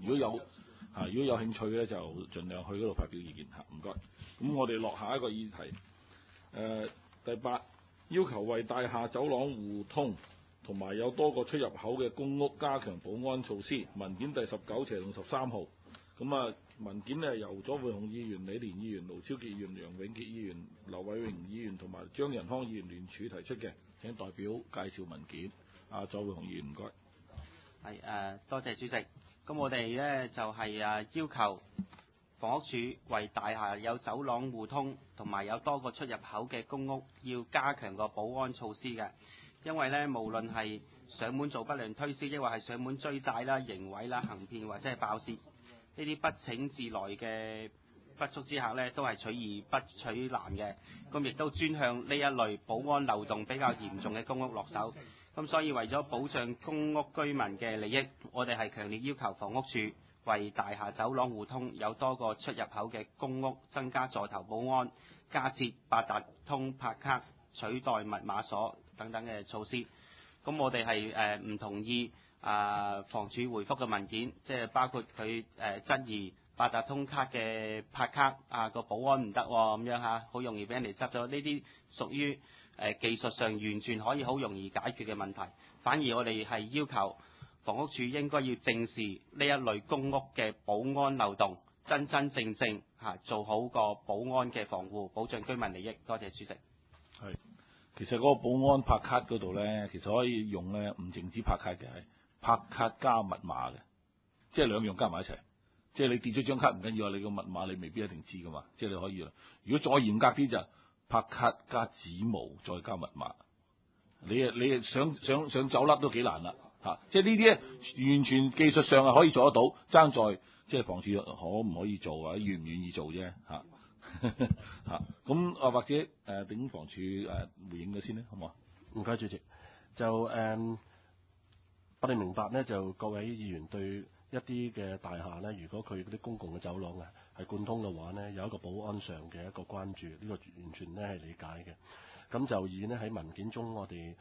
如果有興趣咧，就盡量去嗰度發表意見嚇。唔該。咁我哋落下一個議題。第8，要求為大廈走廊互通同埋有多個出入口嘅公屋加強保安措施。文件第19/13號。咁啊，文件呢由左會雄議員、李連議員、盧超傑議員、楊永傑議員、劉偉榮議員同埋張仁康議員聯署提出嘅。請代表介紹文件。左會雄議員，唔該。 多謝主席。咁我哋呢就係要求房屋署為大廈有走廊互通同埋有多個出入口嘅公屋要加強個保安措施嘅。因為呢，無論係上門做不良推銷，抑或係上門追債啦、刑毀啦、行騙或者係爆竊，呢啲不請自來嘅不速之客呢，都係取易不取難嘅。咁亦都專向呢一類保安漏洞比較嚴重嘅公屋落手。咁所以為咗保障公屋居民嘅利益，我哋係強烈要求房屋署為大廈走廊互通有多個出入口嘅公屋增加座頭保安，加設八達通拍卡取代密碼鎖等等嘅措施。咁我哋係唔同意房署回覆嘅文件，即係包括佢質疑八達通卡嘅拍卡個保安唔得咁樣嚇，好容易俾人哋執咗。呢啲屬於技術上完全可以好容易解決嘅問題。反而我哋係要求房屋署應該要正視呢一類公屋嘅保安漏洞，真正做好個保安嘅防護，保障居民利益。多謝主席。 係，其實嗰個保安拍卡嗰度咧，其實可以用咧，唔淨止拍卡嘅，係拍卡加密碼嘅，即係兩樣加埋一齊。即係你跌咗張卡唔緊要啊，你個密碼你未必一定知噶嘛，即係你可以啦。如果再嚴格啲就拍卡加指模再加密碼，你想走甩都幾難啦嚇。即係呢啲咧完全技術上係可以做得到，爭在即係房署可唔可以做啊，願唔願意做啫嚇。咁或者等房署回應咗先咧，好唔好啊？ 唔該主席。就我哋明白呢，就各位議員對一啲嘅大廈呢，如果佢嗰啲公共嘅走廊係貫通嘅話呢，有一個保安上嘅一個關注，呢個完全呢係理解嘅。咁就以呢喺文件中我哋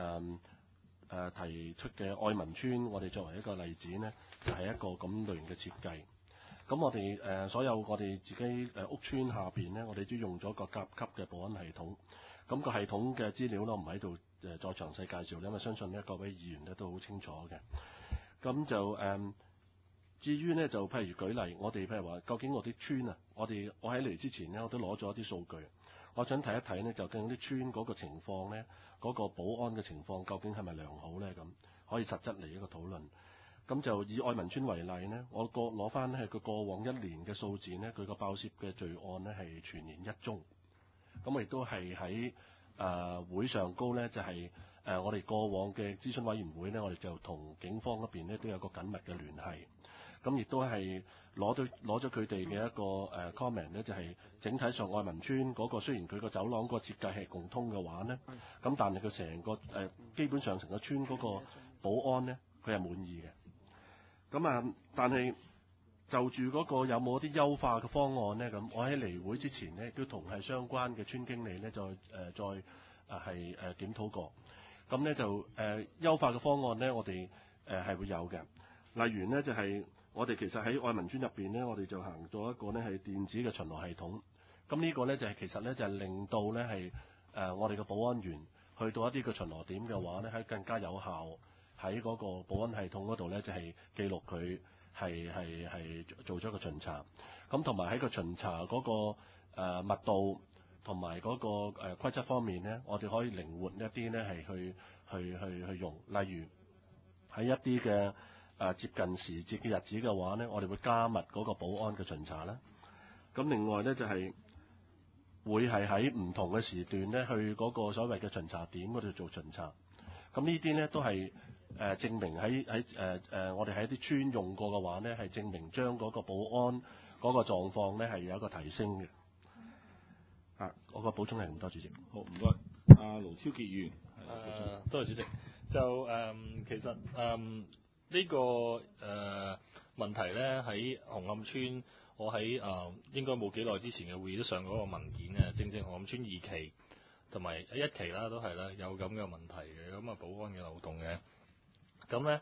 提出嘅愛民邨，我哋作為一個例子呢，就係一個咁類型嘅設計。咁我哋所有我哋自己屋邨下邊呢，我哋都用咗個甲級嘅保安系統。咁個系統嘅資料呢，唔喺度再詳細介紹，因為相信呢各位議員呢都好清楚嘅。咁就至於呢，就譬如舉例，我哋譬如話，究竟我啲村啊，我喺嚟之前呢，我都攞咗一啲數據，我想睇一睇呢，就究竟啲村嗰個情況呢，嗰個保安嘅情況究竟係咪良好呢？咁可以實質嚟一個討論。咁就以愛民邨為例呢，我攞翻係佢過往一年嘅數字呢，佢個爆竊嘅罪案呢係全年1宗。咁亦都係喺會上高呢，就係我哋過往嘅諮詢委員會呢，我哋就同警方嗰邊呢都有個緊密嘅聯繫。咁亦都係攞咗佢哋嘅一個comment 呢，就係整體上愛民邨嗰個雖然佢個走廊個設計係共通嘅話呢，咁但係佢成個基本上成個村嗰個保安呢，佢係滿意嘅。咁但係就住嗰個有冇啲優化嘅方案呢？咁我喺離會之前呢，都同係相關嘅村經理呢，再檢討過。咁呢就優化嘅方案呢，我哋係會有嘅。例如呢，就係我哋其實喺愛民邨入邊呢，我哋就行咗一個呢係電子嘅巡邏系統。咁呢個呢，就係其實呢，就係令到呢係我哋嘅保安員去到一啲嘅巡邏點嘅話呢，係更加有效喺嗰個保安系統嗰度呢，就係記錄佢係做咗個巡查。咁同埋喺個巡查嗰個密度同埋嗰個規則方面呢，我哋可以靈活一啲呢，係去用。例如喺一啲嘅接近時節嘅日子嘅話呢，我哋會加密嗰個保安嘅巡查啦。咁另外呢，就係會係喺唔同嘅時段呢，去嗰個所謂嘅巡查點嗰度做巡查。咁呢啲呢，都係證明喺我哋喺啲村用過嘅話呢，係證明將嗰個保安嗰個狀況呢係有一個提升嘅。我個補充係咁多，主席。 好，唔該。盧超傑議員。 多謝主席。就其實呢個問題呢，喺紅磡邨，我喺應該冇幾耐之前嘅會議都上嗰個文件呢，正紅磡邨2期同埋1期啦，都係啦，有咁嘅問題嘅，咁保安嘅漏洞嘅。咁呢，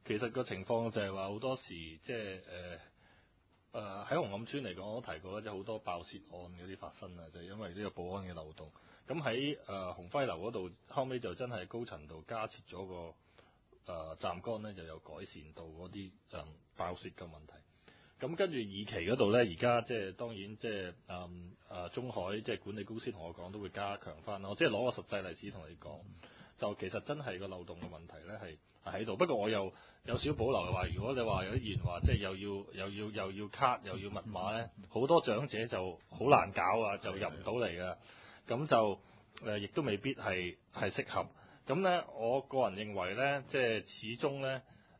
其實個情況就係話好多時即係喺紅磡村嚟講，我都提過啦，即係好多爆竊案嗰啲發生啊，就係因為呢個保安嘅漏洞。咁喺鴻輝樓嗰度，後尾就真係高層度加設咗個站桿咧，就有改善到嗰啲爆竊嘅問題。咁跟住二期嗰度咧，而家即係當然即係中海即係管理公司同我講都會加強翻咯。我即係攞個實際例子同你講，就其實真係個漏洞嘅問題咧係喺度。不過我又有少保留嘅話，如果你話有啲議員話即係又要卡又要密碼咧，好多長者就好難搞啊，就入唔到嚟㗎。咁就亦都未必係適合。咁咧，我個人認為咧，即係始終咧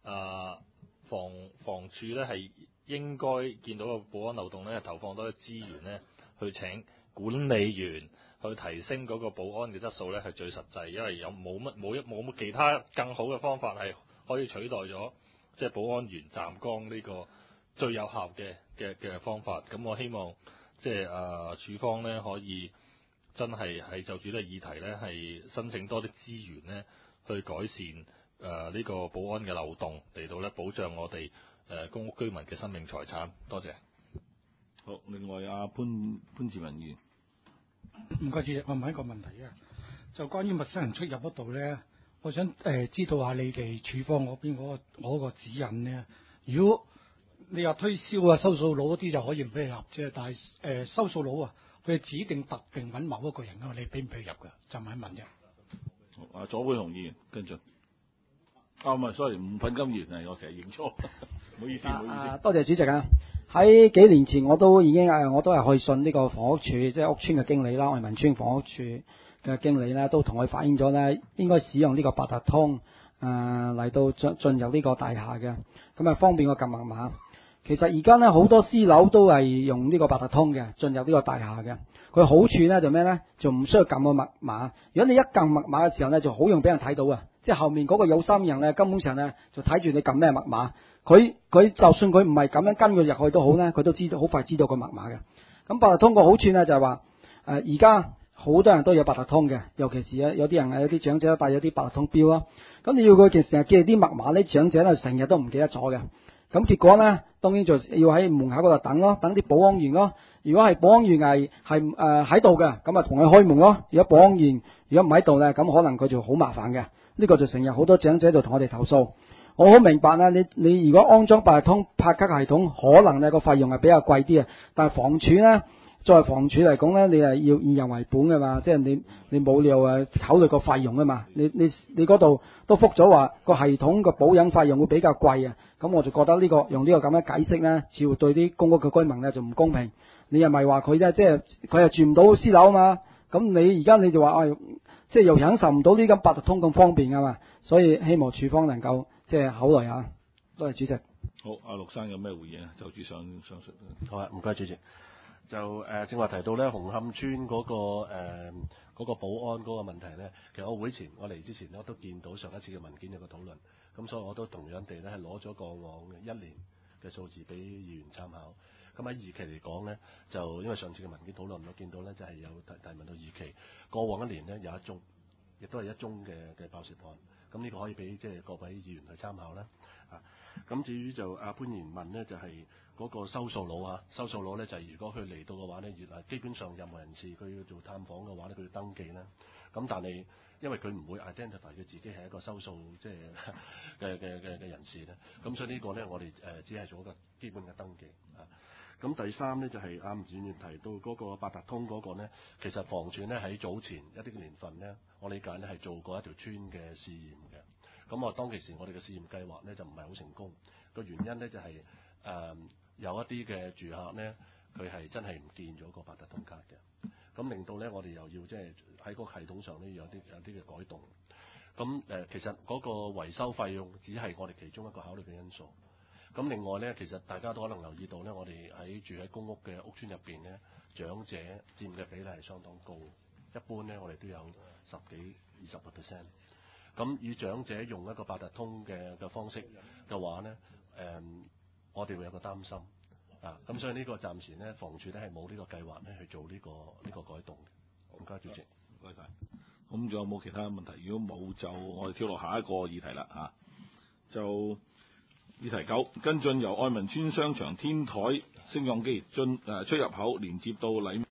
房署咧係應該見到個保安漏洞咧，投放多啲資源咧，去請管理員去提升嗰個保安嘅質素咧，係最實際，因為冇乜其他更好嘅方法係可以取代咗即係保安員站崗呢個最有效嘅方法。咁我希望即係署方咧可以真係就住呢個議題咧係申請多啲資源咧，去改善呢個保安嘅漏洞，嚟到咧保障我哋公屋居民嘅生命財產。多謝。 好，另外阿潘志文議員， 唔該主席，我問一個問題啊，就關於陌生人出入嗰度咧，我想知道下你哋處方嗰邊嗰個指引咧。如果你話推銷啊、收數佬嗰啲就可以唔俾佢入啫，但係收數佬啊，佢指定特定揾某一個人㗎嘛，你俾唔俾佢入㗎？就問一問啫。 好，阿左會雄議員跟進。唔係 sorry， 吳品金議員我成日認錯，唔好意思， 多謝主席啊！喺幾年前我都已經我都係去信呢個房屋處，即係屋邨嘅經理啦，愛民邨房屋處嘅經理咧，都同佢反映咗咧，應該使用呢個八達通嚟到進入呢個大廈嘅，咁啊方便個撳密碼。其實而家咧好多私樓都係用呢個八達通嘅進入呢個大廈嘅，佢好處咧就咩咧？就唔需要撳個密碼。如果你一撳密碼嘅時候咧，就好容易俾人睇到啊！即係後面嗰個有心人咧，根本上咧就睇住你撳咩密碼。佢就算佢唔係咁樣跟佢入去都好咧，佢都知道好快知道個密碼嘅。咁八達通個好處咧就係話而家好多人都有八達通嘅，尤其是有啲人有啲長者帶咗啲八達通標咯。咁你要佢成日記啲密碼咧，長者咧成日都唔記得咗嘅。咁結果咧，當然就要喺門口嗰度等咯，等啲保安員咯。如果係保安員係喺度嘅，咁啊同佢開門咯。如果保安員如果唔喺度咧，咁可能佢就好麻煩嘅。呢個就成日好多長者就同我哋投訴。我好明白啦，你如果安裝八達通拍卡系統，可能咧個費用係比較貴啲啊。但係房署咧，作為房署嚟講咧，你係要以人為本嘅嘛，即係你冇理由考慮個費用啊嘛。你嗰度都覆咗話個系統個保養費用會比較貴啊。咁我就覺得用呢個咁嘅解釋咧，似乎對啲公屋嘅居民咧就唔公平。你又咪話佢咧，即係佢又住唔到私樓啊嘛。咁你而家你就話即係又享受唔到呢咁八達通咁方便啊嘛。所以希望署方能夠即係考慮下。多謝主席。 好，阿陸生有咩回應啊？就住上述。 好啊，唔該主席。就正話提到咧，紅磡村嗰個保安嗰個問題咧，其實我會前我嚟之前咧都見到上一次嘅文件有個討論，咁所以我都同樣地咧係攞咗過往一年嘅數字俾議員參考。咁喺二期嚟講咧，就因為上次嘅文件討論我見到咧就係有提問到二期，過往一年咧有一宗，亦都係一宗嘅爆竊案。咁呢個可以俾即係各位議員去參考啦。咁至於就阿潘賢問呢，就係嗰個收數佬啊，收數佬咧就係如果佢嚟到嘅話咧，基本上任何人士佢要做探訪嘅話咧，佢要登記啦。咁但係因為佢唔會 identify 佢自己係一個收數即係嘅人士咧，咁所以呢個咧我哋只係做一個基本嘅登記啊。咁第三咧就係阿吳議員提到嗰個八達通嗰個咧，其實房署咧喺早前一啲嘅年份咧，我理解咧係做過一條村嘅試驗嘅。咁當其時我哋嘅試驗計劃咧就唔係好成功，個原因咧就係有一啲嘅住客咧，佢係真係唔見咗個八達通卡嘅，咁令到咧我哋又要即係喺個系統上咧有啲嘅改動。咁其實嗰個維修費用只係我哋其中一個考慮嘅因素。咁另外咧，其實大家都可能留意到咧，我哋住喺公屋嘅屋邨入邊咧，長者佔嘅比例係相當高，一般咧我哋都有10幾20%。咁以長者用一個八達通嘅方式嘅話咧，我哋會有個擔心啊。咁所以呢個暫時咧，房署咧係冇呢個計劃咧去做呢個改動嘅。唔該主席， 唔該晒。咁仲有冇其他問題？如果冇就我哋跳落下一個議題啦嚇。就議題9，跟進由愛民村商場天台升降機出入口連接到禮